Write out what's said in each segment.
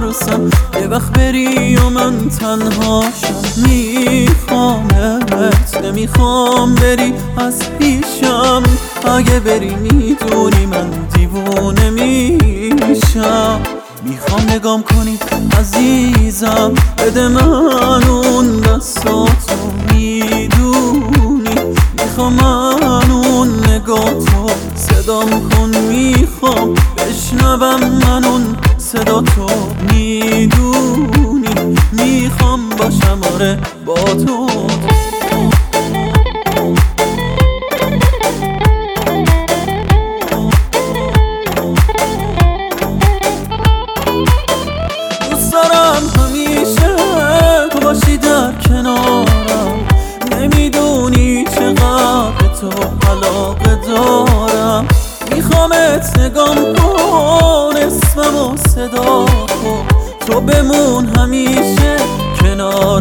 میترسم یه وقت بری و من تنهاشم. میخوامت نمیخوام بری از پیشم، اگه بری میدونی من دیوونه میشم. میخوام نگام کنی عزیزم، بده من اون دستاتو، میدونی میخوام من اون نگاتو. صدام کن میخوام بشنوم من اون صداتو، میدونی میخوام باشم آره با تو. دوست دارم همیشه تو باشی در کنارم، نمیدونی چقدر تو علاقه دارم. میخوامت نگام کن، اسمم و صدا کن، تو بمون همیشه کنار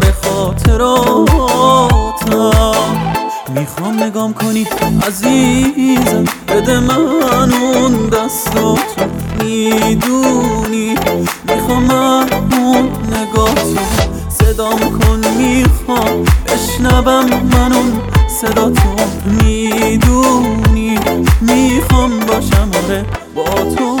خاطراتم. میخوام نگام کنی عزیزم، بده من اون دستاتو، میدونی میخوام من اون نگاتو. صدام کن میخوام بشنوم من اون صداتو، میدونی میخوام باشم آره با تو.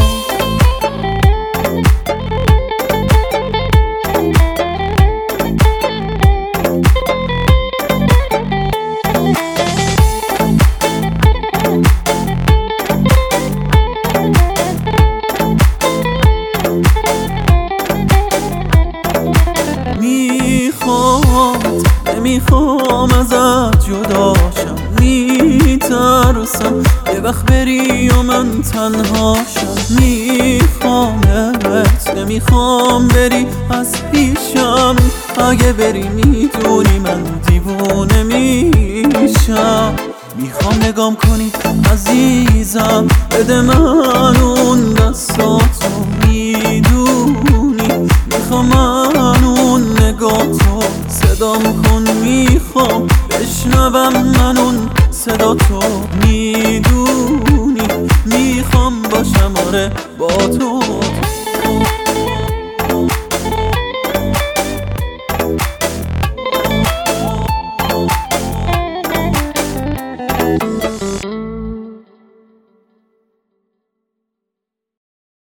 نمیخوام ازت جداشم، میترسم یه وقت بری و من تنهاشم. میخوامت نمیخوام بری از پیشم، اگه بری میدونی من دیوونه میشم. میخوام نگام کنی عزیزم، بده من اون دستاتو، میدونی